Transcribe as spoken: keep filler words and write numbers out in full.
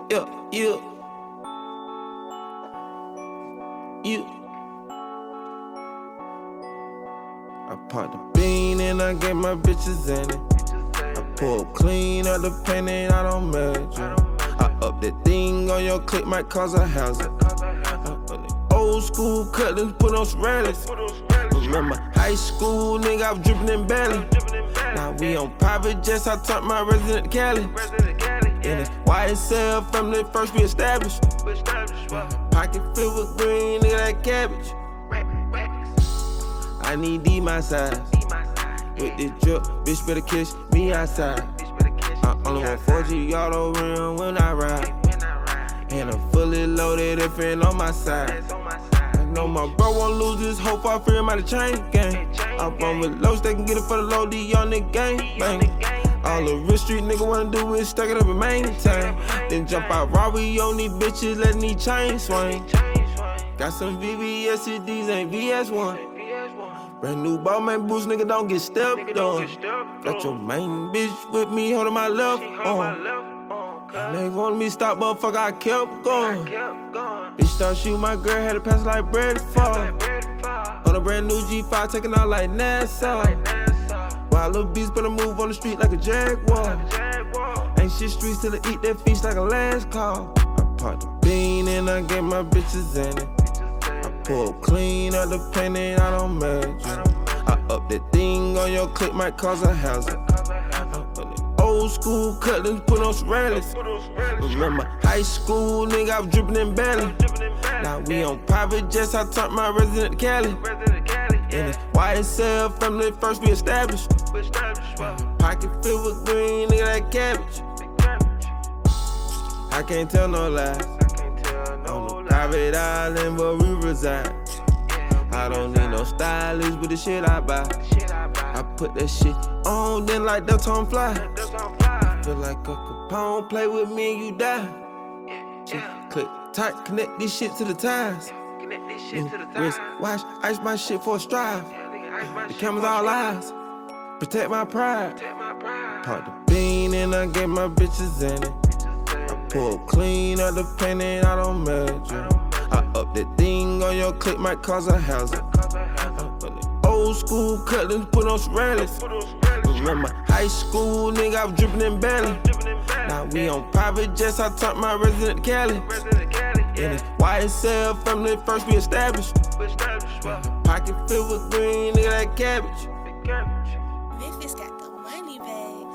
yeah, yeah. Yeah. I popped the bean and I gave my bitches in it. I pull clean up the paint and I don't measure. I up that thing on your clip, might cause a hazard. Old school cutlets, put on some relics. Remember high school, nigga, I was drippin' in belly. Now we on private jets, I taught my resident to Cali. In the Y S L family, first we established. Pocket filled with green, nigga, that cabbage. I need D my size. With this drip, bitch better kiss me outside. I only want four G auto rim when I ride. And I'm fully loaded if it on my side. I know my bro won't lose his hope, I fear him out of chain gang. Up on with lows, they can get it for the low, D on the gang bang. All the real street nigga wanna do is stack it up and maintain. Then jump out Robbie on these bitches, letting these chains swing. Got some V V S C Ds, ain't V S one. Brand new ball man boots, nigga don't get stepped on. Got your main bitch with me, holding my left arm. They wanted me to stop, motherfucker, I kept going. Bitch start shooting my girl, had to pass like bread fall. On a brand new G five, taking out like Nassau. Wild little beast, better move on the street like a jaguar. Ain't shit streets till they eat that feast like a last call. I popped the bean and I gave my bitches in it. I pull clean up the paint and I don't measure. I up that thing on your clip, might cause a hazard. Old school cutlets, put on some relics. Remember high school, nigga, I was drippin' in belly. Now we on private jets, I taught my resident to Cali. In the Y S L family, first we established. Pocket filled with green, nigga, that cabbage. I can't tell no lies. On the private island where we reside. I don't need no stylist with the shit I buy. I put that shit on, then like that's on fly. Feel like a Capone, play with me and you die. Shit, click tight, connect this shit to the ties. New wrist, watch, ice my shit for a strive. The cameras all eyes, protect my pride. Pop the bean and I gave my bitches in it. I pull clean up the paint and I don't measure. I up that thing on your clip, might cause a hazard. Old school cutlets, put on some relics. Remember high school, nigga, I was drippin' in belly. Now we on private jets, I taught my resident to Cali. In the Y S L family, first we established. Pocket filled with green, nigga, that cabbage. Memphis got the money, babe.